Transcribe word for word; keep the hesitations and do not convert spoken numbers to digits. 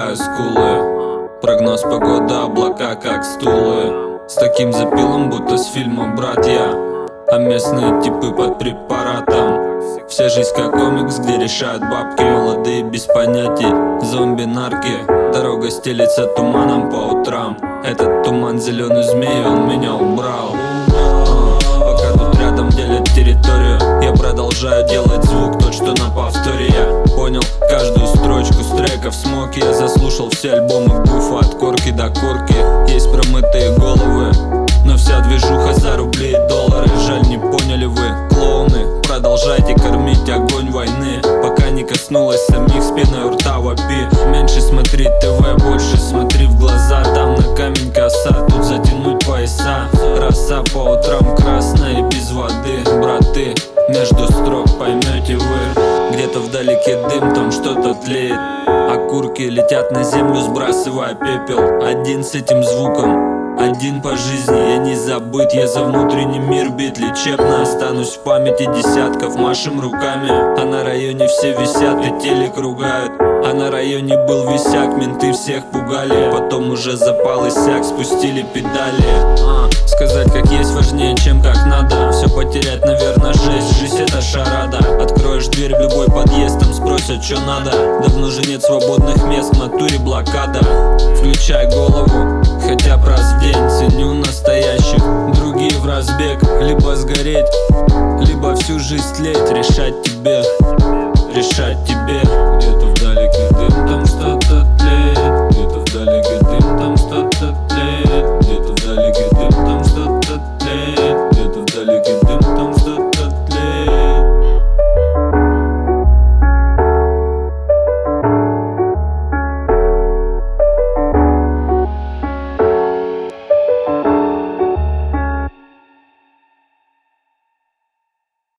свисаю скулы. Прогноз погоды, облака как стулы. С таким запилом, будто с фильма «Братья». А местные типы под препаратом. Вся жизнь как комикс, где решают бабки. Молодые без понятий, зомби-нарки. Дорога стелется туманом по утрам. Этот туман зеленый змей, он меня убрал. Пока тут рядом делят территорию, я продолжаю делать звук тот, что на повторе. Я понял каждую строчку с треков смоки. Я заслушал все альбомы Гуфа от корки до корки. Есть промытые головы, но вся движуха за рубли и доллары. Жаль, не поняли вы, клоуны. Продолжайте кормить огонь войны, пока не коснулась самих спин и рта вопи. Меньше смотри ТВ, больше смотри в глаза. Там на камень коса, тут затянуть пояса. Роса по утрам красная и без воды. Браты, между строк поймете вы. Где-то вдалеке дым, там что-то тлеет. Окурки летят на землю, сбрасывая пепел. Один с этим звуком, один по жизни, я не забыт. Я за внутренний мир бит лечебно. Останусь в памяти десятков, машем руками. А на районе все висят и телек ругают. А на районе был висяк, менты всех пугали. Потом уже запал иссяк, спустили педали. а, Сказать как есть важнее, чем как надо. Все потерять, наверное, жесть, жизнь это шарада. Откроешь дверь в любой подъезд, там спросят, что надо. Давно же нет свободных мест, в натуре блокада. Включай голову, хотя бы раз в день. Ценю настоящих, другие в разбег. Либо сгореть, либо всю жизнь тлеть. Решать тебе, решать тебе. Где-то